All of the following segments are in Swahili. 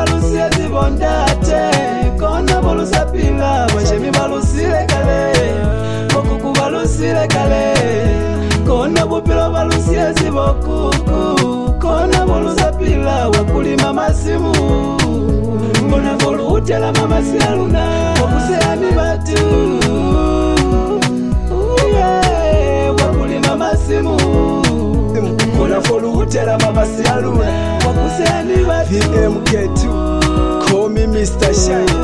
balusie zibondate kona bolusapila bashemi balusile kale bokuku balusile kale kona bupilo balusie zibokuku kona bolusapila wakulima masimu kona bolutela mama sialuna wakuseani batu wakulima masimu kona bolutela mama sialuna wakuseani batu VMK2 call me Mr. Shine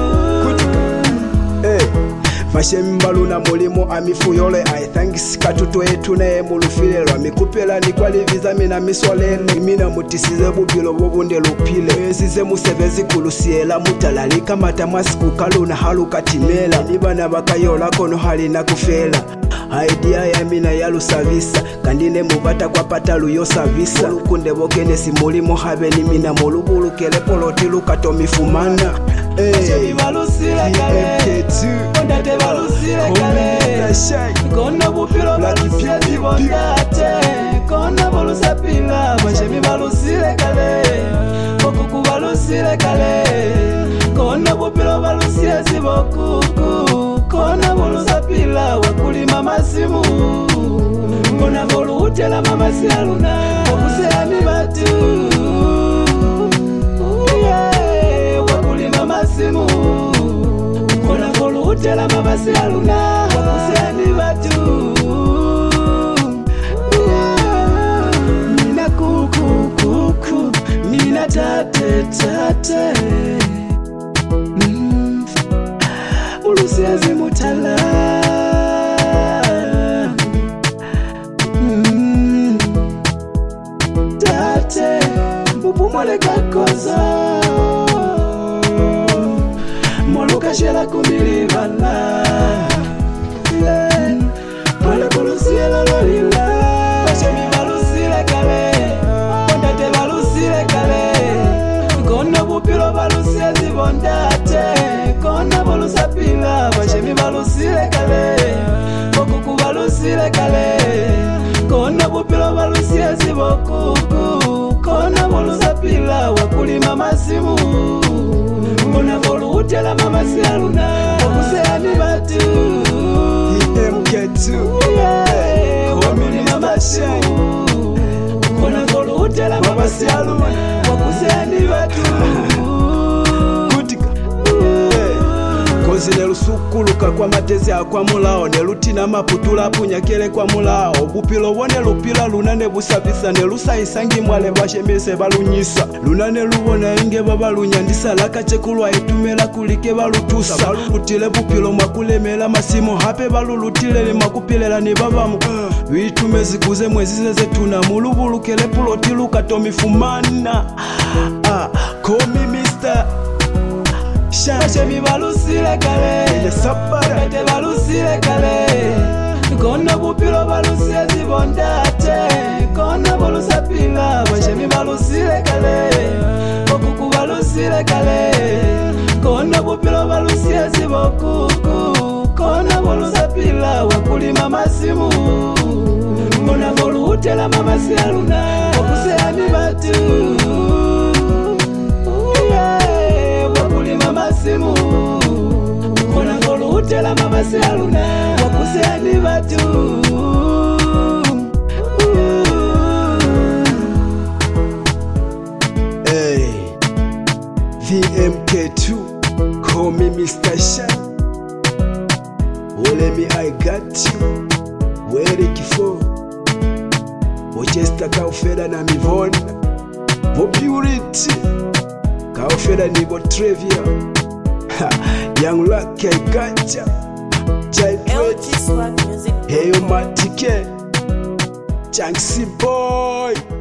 Fashemi mbaluna mulimo amifuyole I thanks katuto etu nae mulufilelwa mikupela ni kwa liviza mina miswalene mina mutisize bubilo bobunde lupile ezize musevezi kulusiela mutalalika matamasi kukaluna haluka timela nibana bakayola kono halina kufela idea ya mina yalusavisa kandine mubata kwa patalu yosavisa lukunde bokene simulimo habe ni mina mulubulukele poloti lukatomifumana Bashemi balusile kale Ondate balusile kale Kona bupilo balusie zibondate Kona bolusapila Bashemi balusile kale Bokuku balusile kale Kona bupilo balusie zibokuku Kona bolusapila wakulima masimu Kona bolutela mama sialuna Wakuseani batu masimu kona bolutela mama sialuna wakuseani batu mina kuku mina tate ulusiazi mutala tate upumole kakoza Kashela kumilivana Pole kulusile lolila Bashemi balusile kale Ondate balusile kale Kona bupilo balusie zibondate Kona bolusapila Bashemi balusile kale Bokuku balusile kale Kona bupilo balusie zibokuku Kona bolusapila wakulima masimu Kona bolutela mama sialuna wakuseani batu VMK2 wakulima masimu Kona bolutela mama sialuna wakuseani batu Kozi nelusukuluka kwa matezi akwa mulao nelutina maputula punyakele kwa mulao bupilo wone lupila lunane busabisa nelusaisangi mwale bashemese balunyisa lunane lubona inge babalunyandisa lakachekulwa etumela kulike balutusa balulutile bupilo mwakulemela masimo hape balulutile ni makupilela ni babamu bitume zikuze mwezi zetuna mulubulukele puloti lukatomifumana call me Mr. Bashemi balusile kale Ondate balusile kale Kona bupilo balusie zibondate Kona bolusapila Bashemi balusile kale Bokuku balusile kale Kona bupilo balusie zibokuku Kona bolusapila wakulima masimu Kona bolutela mama sialuna wakuseani batu masimu kona bolutela mama sialuna wakuseani batu VMK2 call me Mr. Shine Ole me I got you Where kifo Ochesta kaufeda na mivona Vo purity Kaufeda ni bo trivia Young Lucky I got ya Child Rate Heyo Matike Chanksy boy